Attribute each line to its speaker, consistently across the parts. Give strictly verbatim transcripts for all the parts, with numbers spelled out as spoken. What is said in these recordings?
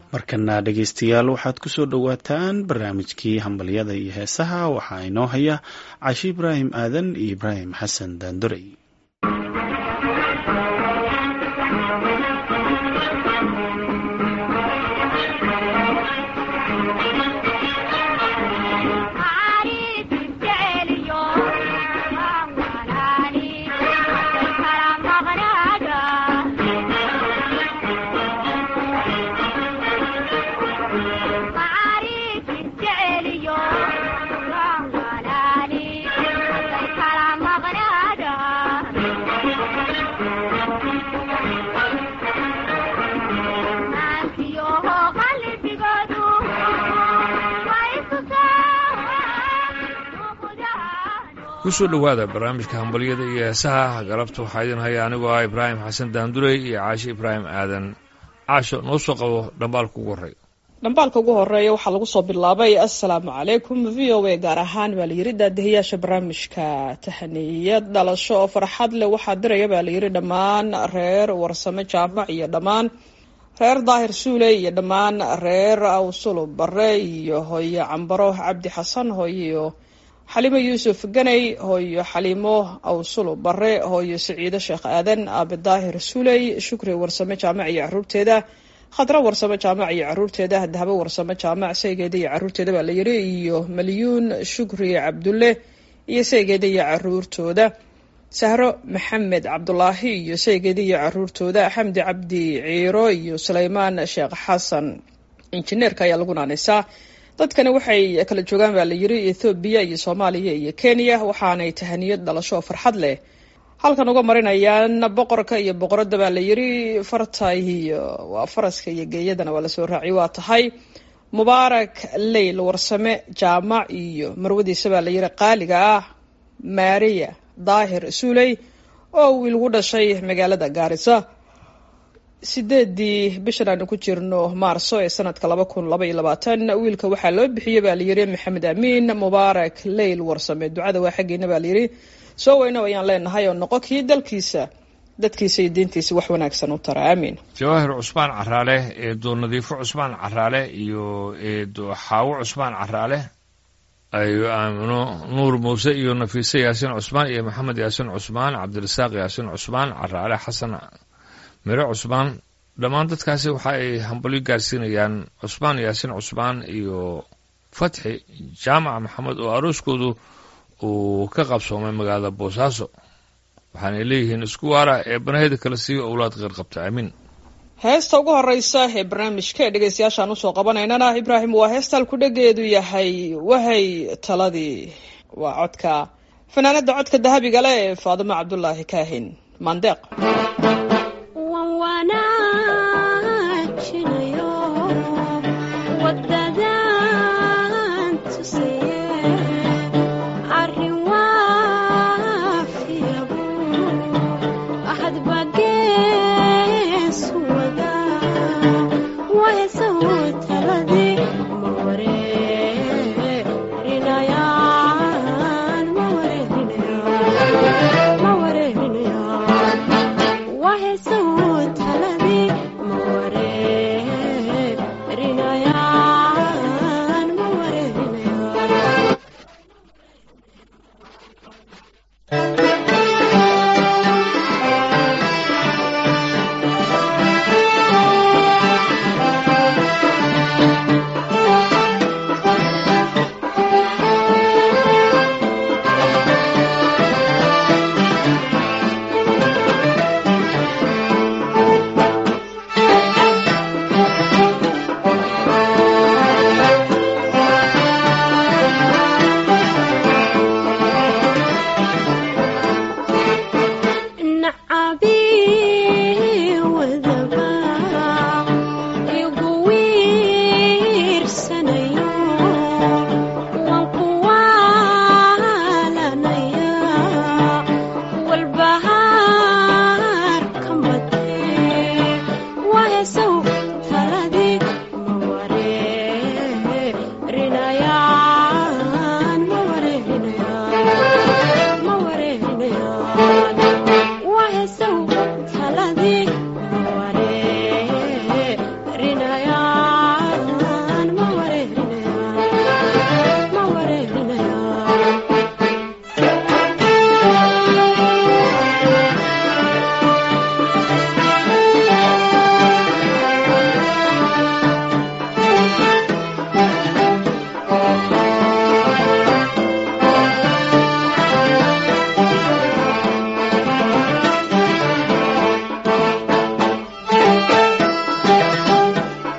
Speaker 1: markana dhegeystayaal waxaad ku soo dhowaataan barnaamijkii hambalyada iyo heesaha waxaa inoo haya cashi ibraahim aadan iyo ibraahim xasan daandorey.
Speaker 2: kusoo dhowaada barnaamijka hambalyada iyo heesaha galabta waxaa idin haya anigoo ah ibraahim xasan daandurey iyo caashi ibraahim aadan. caasho noo soo qabo dhambaalka ugu horreeya.
Speaker 3: dhambaalka ugu horeeya waxaa lagu soo bilaabay assalaamu calaykum v o a gaar ahaan baa layidhi daadihiyaasha barnaamijka tahaniyad dhalasho oo farxad leh waxaa diraya baa layidhi dhammaan reer warsame jaamac iyo dhammaan reer daahir suule iyo dhammaan reer awsulu bare iyo hooyo cambaro cabdi xasan hooyo xaliimo yuusuf ganay hooyo xaliimo awsulu bare hooyo saciido sheekh aadan aabe daahir suuley shukri warsame jaamac iyo caruurteeda khadra warsame jaamac iyo caruurteeda dahabo warsame jaamac saygeeda iyo caruurteeda baa layidhi iyo malyuun shukri cabdulle iyo saygeeda iyo caruurtooda sahro maxamed cabdulaahi iyo saygeeda iyo caruurtooda xamdi cabdi ciiro iyo sulaymaan sheekh xasan injineerka ayaa lagu naanaysaa. dadkani waxay kala joogaan baa layidhi ethoobiya iyo soomaaliya iyo kenya waxaanay tahaniyad dhalasho oo farxad leh halkan uga marinayaan boqorka iyo boqoradda baa layidhi fartay iyo waa faraska iyo geeyadana waa lasoo raaciy waa tahay mubaarak leyl warsame jaamac iyo marwadiisa baa layidhi qaaliga ah maariya daahir suuley oo wiil gu dhashay magaalada gaarisa sideedii bishan aanu ku jirno maarso ee sanadka laba kun laba iyo labaatan wiilka waxaa loo bixiyey baa layidhi maxamed amiin mubaarak leyl warsame ducada waa xaggeena baa layidhi soo weyno ayaan leenahay oo noqo kii dalkiisa dadkiisa iyo diintiisa wax wanaagsan u tara aamiin.
Speaker 2: jawaahir cusmaan caraale eedo nadiifo cusmaan caraale iyo eedo xaawo cusmaan caraale ayo aamino nuur muuse iyo nafiise yaasin cusmaan iyo maxamed yaasin cusmaan cabdirasaaq yaasin cusmaan caraale xasan miro cusmaan dhammaan dadkaasi waxa ay hambalyo gaarsiinayaan cusmaan yaasin cusmaan iyo fatxi jaamac maxamed oo arooskoodu uu ka qabsoomay magaalada boosaaso waxaanay leeyihiin isku waara ee banaheeda kale siiyo owlaad qeyr qabta aamin.
Speaker 3: heesta ugu horeysa ee barnaamijka ee dhegeystayaashaan usoo qabanaynana ibraahim waa heestal ku dhageedu yahay wahay taladii waa codka fanaanada codka dahabiga leh ee faadimo cabdulaahi kaahin mandeeq.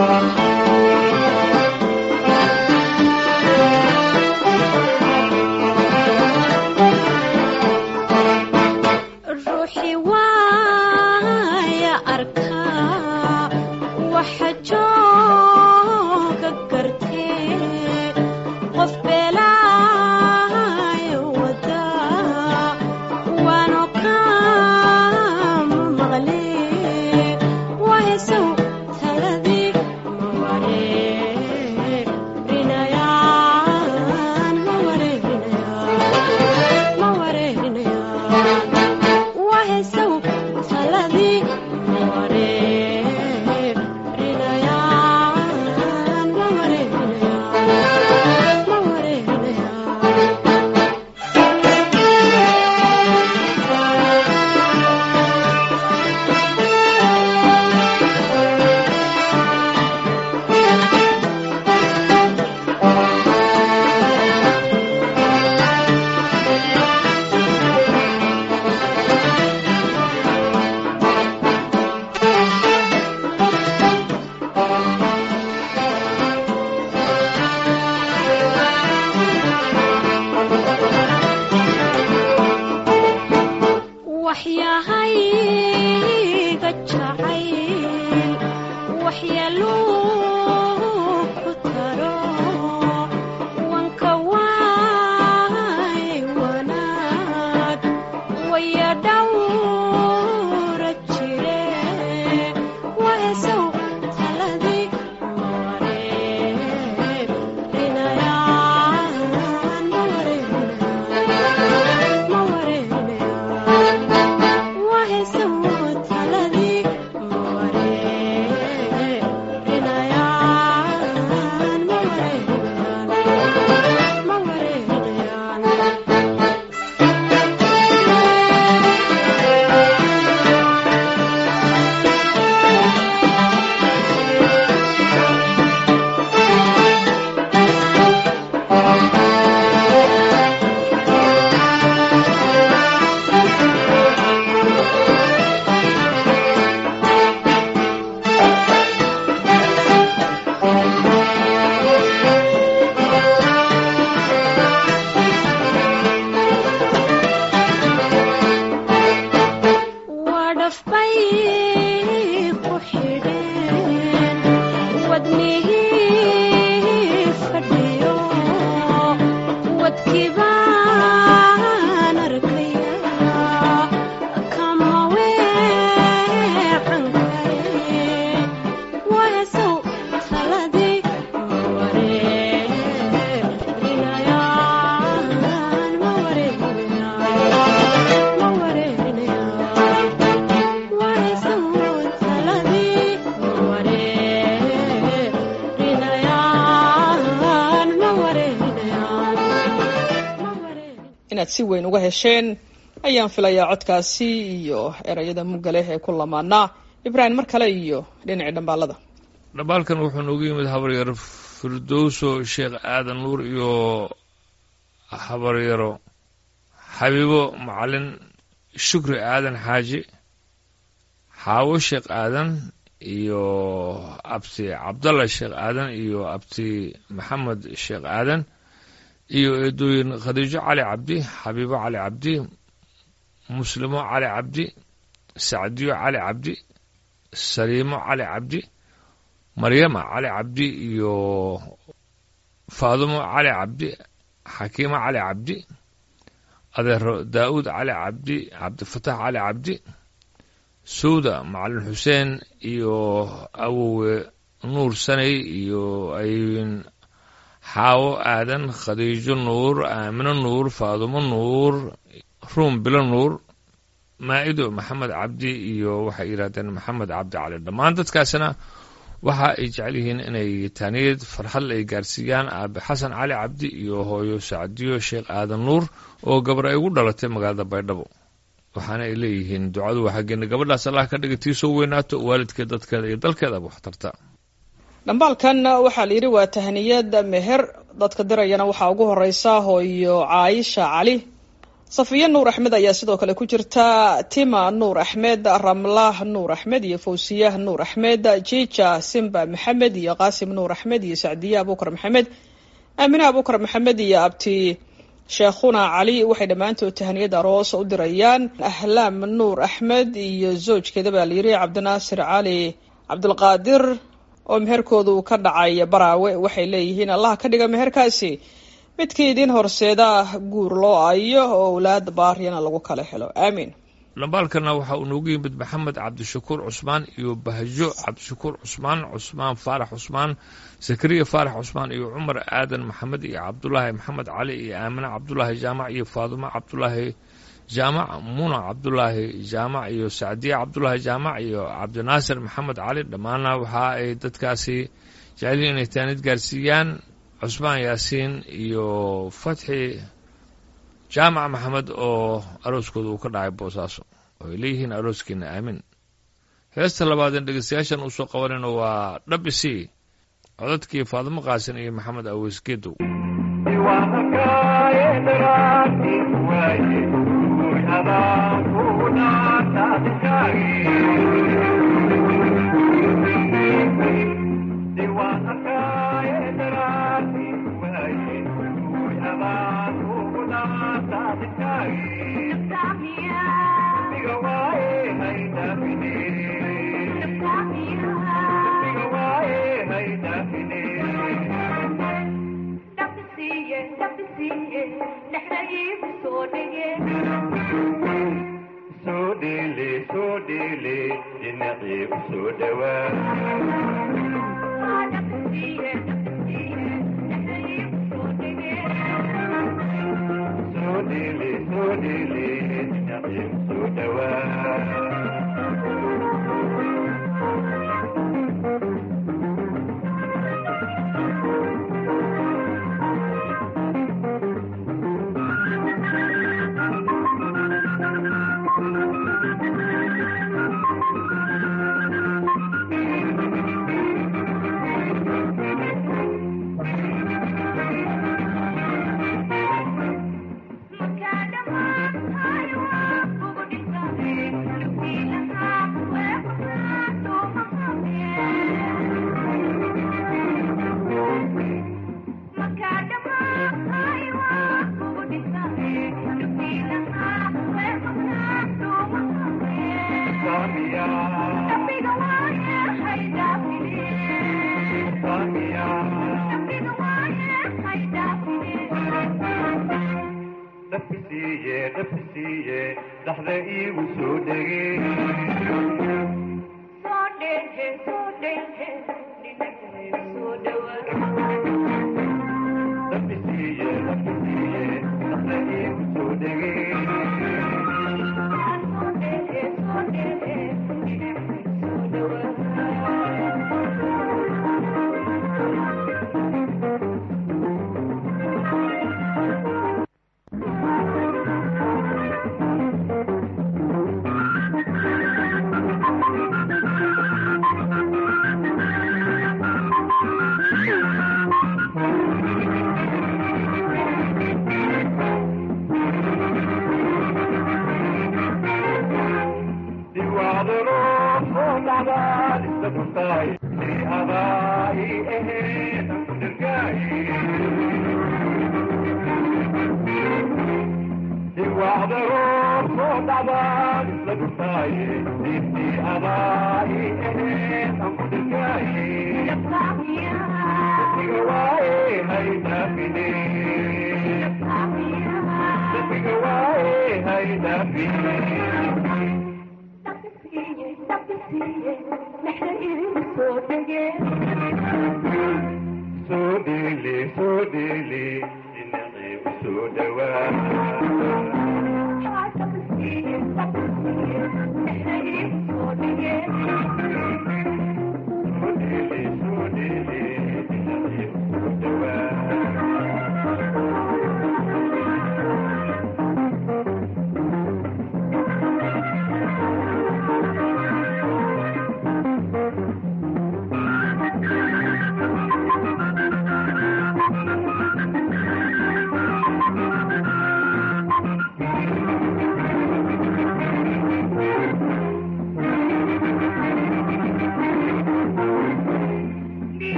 Speaker 3: inaad si weyn uga hesheen ayaan filayaa codkaasi iyo erayada mugga leh ee ku lamaanaa. Ibrahim mar kale iyo dhinaca dhambaalada.
Speaker 2: dhambaalkan wuxuu noogu yimid habaryar Firdowso Sheekh Aadan Nuur iyo habaryaro Xabiibo Macalin Shukri Aadan Xaaji Xaawo Sheekh Aadan iyo abti Cabdalla Sheekh Aadan iyo abti Maxamed Sheekh Aadan iyo eedooyin Khadiijo Cali Cabdi Xabiibo Cali Cabdi Muslimo Cali Cabdi Saadiyo Cali Cabdi Saliimo Cali Cabdi Maryama Cali Cabdi iyo Faadumo Cali Cabdi Xakiima Cali Cabdi adeero Daawud Cali Cabdi Cabdifataax Cali Cabdi Suuda Macalin Xuseen iyo awowe Nuur Sanay iyo ayin Xaawo Aadan Khadiijo Nuur Aamino Nuur Faadumo Nuur Ruum Bilo Nuur Maa'ido Maxamed Cabdi iyo waxay yiraahdeen Maxamed Cabdi Cali dhammaan dadkaasina waxa ay jecel yihiin inay taaniyad farxad ay gaarsiiyaan Aabe Xasan Cali Cabdi iyo hooyo Saadiyo Sheekh Aadan Nuur oo gabar ay ugu dhalatay magaalada Baydhabo waxaana ay leeyihiin ducadu waxa geena gabadhaas Allah ka dhigatiiso weynaato waalidkeed dadkeeda iyo dalkeeda wax tarta.
Speaker 3: dhambaalkan waxaa la yiri waa tahniyad meher dadka dirayana waxa ugu horeysa hooyo Caaisha Cali safiya nuur axmed ayaa sidoo kale ku jirta, tima nuur axmed, ramlah nuur axmed iyo fawsiyah nuur axmed, jiija simba maxamed iyo qaasim nuur axmed iyo sacdiye abukar maxamed, aamine abukar maxamed iyo abti sheekhuna cali. waxay dhammaantood tahaniyad aroos u dirayaan ahlaam nuur axmed iyo zoojkeeda baa layiri cabdinaasir cali cabdulqaadir oo meherkoodu ka dhacay baraawe. waxay leeyihiin allah ka dhiga meherkaasi midkii idin horseeda guur loo ayo oo awlaad baaryana lagu kala helo, aamiin.
Speaker 2: lambaalkana waxa uu noogu yimid maxamed cabdishakuur cusmaan iyo bahjo cabdishakuur cusmaan, cusmaan faarax cusmaan, zakariya faarax cusmaan iyo cumar aadan maxamed iyo cabdulaahi maxamed cali iyo aamine cabdulaahi jaamac iyo faadumo cabdulaahi jaamac, muna cabdulaahi jaamac iyo sacdiye cabdulaahi jaamac iyo cabdinaasir maxamed cali. dhammaana waxa ay dadkaasi jeceliin inay taanid gaarsiiyaan cusmaan yaasiin iyo fatxi jaamac maxamed oo arooskooda uu ka dhacay boosaaso, oo ay leeyihiin arooskiina aamin. heesta labaadeen dhegeystayaashan usoo qabanayno waa dhabisi, codadkii faadimo qaasin iyo maxamed aweys geedow.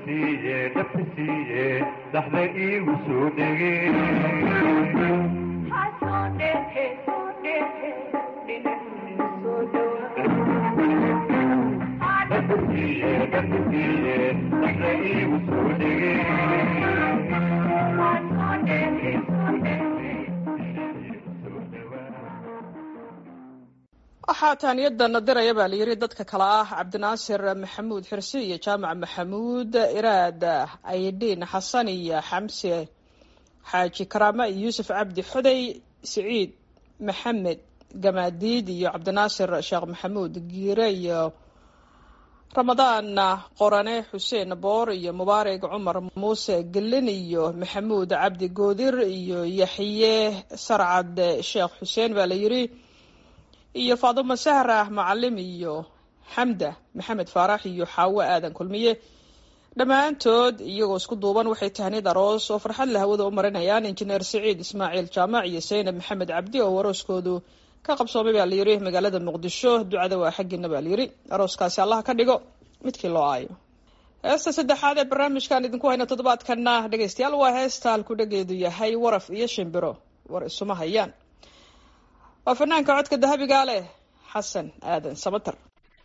Speaker 4: dhabtasiiye dhabtasiiye dhaxda iigu soo dhege dhabtasiiye dhabtasiiye dhaxda iigu soo dhege
Speaker 3: waxaa taaniyadana diraya baa layidhi dadka kale ah cabdinaasir maxamuud xirsi iyo jaamac maxamuud iraad aydhiin xasan iyo xamse xaaji karaama iyo yuusuf cabdi xoday siciid maxamed gamaadiid iyo cabdinaasir sheekh maxamuud giire iyo ramadaan qorane xuseen boor iyo mubaarig cumar muuse gelin iyo maxamuud cabdi goodir iyo yaxye sarcad sheekh xuseen baa layidhi iyo faaduma sahra macalim iyo xamda maxamed faarax iyo xaawo aadan kulmiye dhammaantood iyagoo isku duuban waxay tahniid aroos oo farxad la hawada u marinayaan injineer siciid ismaaciil jaamac iyo saynab maxamed cabdi oo arooskoodu ka qabsoomay baa layidhi magaalada muqdisho ducada waa xaggiina baa layidhi arooskaasi allah ka dhigo midkii loo aayo heesta saddexaad ee barnaamijkan idinku hayna toddobaadkana dhegaystayaal waa heesta halku dhageedu yahay waraf iyo shimbiro war isuma hayaan waa fanaanka codka dahabigaa leh xasan aadan samatar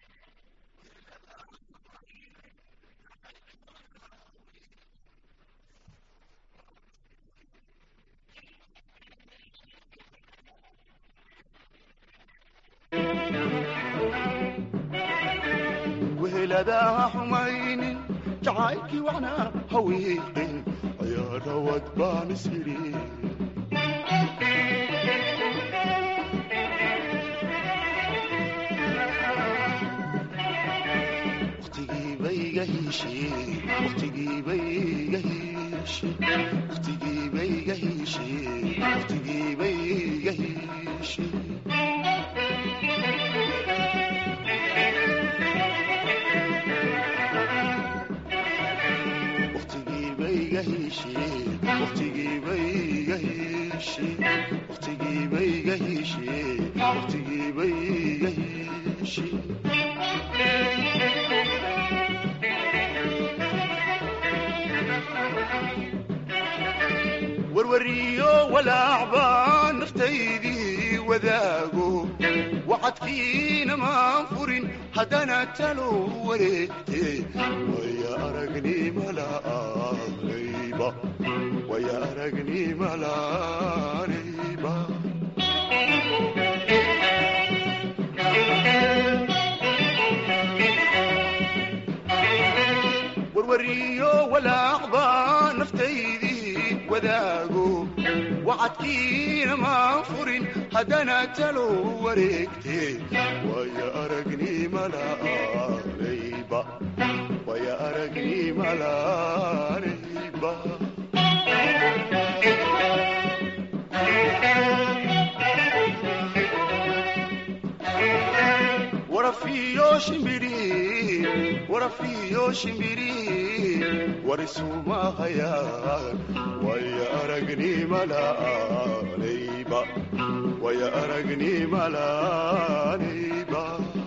Speaker 5: weheladaha xumaynin jacaylkii wacnaa hawiiqin ayaa rawad baan isyidhi warwariyo walaacbaan naftaydii wadaago wacadkiina maan furin haddana talo wareegte waya aragnimalaanayba waya aragnimalaanayba warwariyo walaacbaan naftaydii wadaago wacadkiina maan furin haddana talo wareegte waya aragnimalaanayba waya aragnimalaanayba warafiyo shimbiri warafiyo shimbiri warisuma hayaan waya aragnimalaanayba waya aragnimalaanayba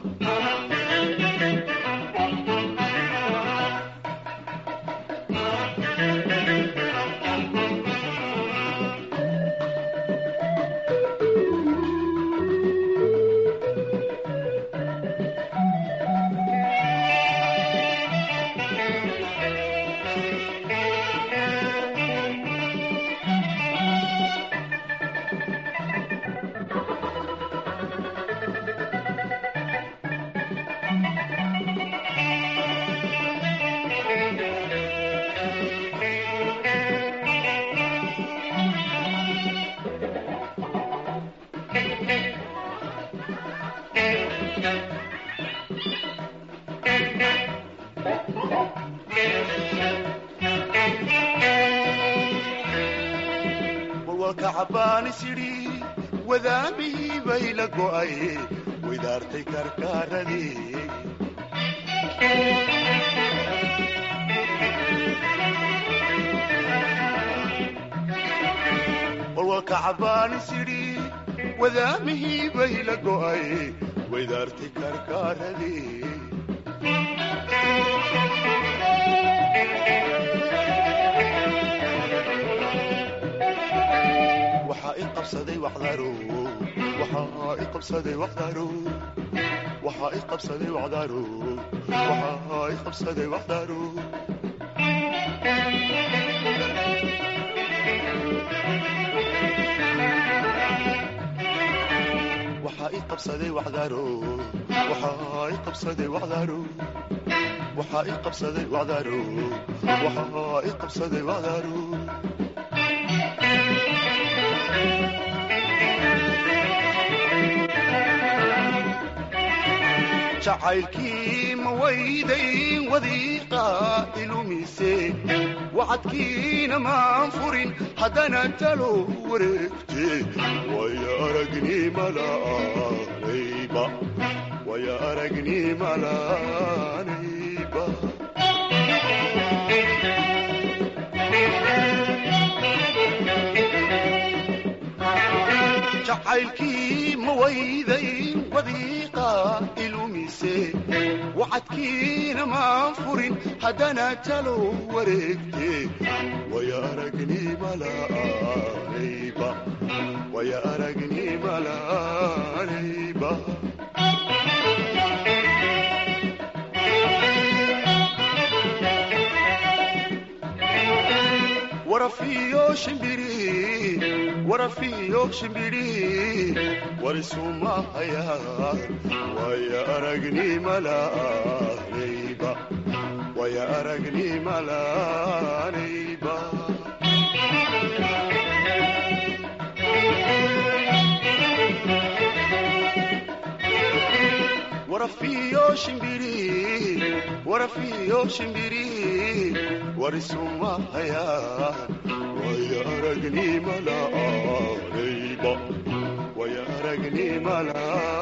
Speaker 5: wadaamihii bay la go'ay widaartay karkaaradii walwalka cabbaan isidhi wadaamihii bay la go'ay widaartay karkaaradii qabsaday waqdaru waxaa i qabsaday waqdaru waxaa i qabsaday waqdaru waxaa i qabsaday waqdaru waxaa i qabsaday waqdaru waxaa i qabsaday waqdaru waxaa i qabsaday waqdaru waxaa i qabsaday waqdaru jacaylkii ma waydayn wadiiqa ilumise wacadkiina maan furin haddana talo wareegte waya aragnima la'aanayba waya aragnima la'aanayba jacaylkii ma waydayn wadiiqa ilumise wacadkiina maan furin haddana talo wareegte waya aragnima la'aanayba waya aragnima la'aanayba warafiyo shimbiri warafiyo shimbiri warisumahaya waya aragnima la'aanayba waya aragnima la'aanayba warafiyo shimbiri warafiyo shimbiri warisumahaya waya aragnima la'aanayba waya aragnima la'aanayba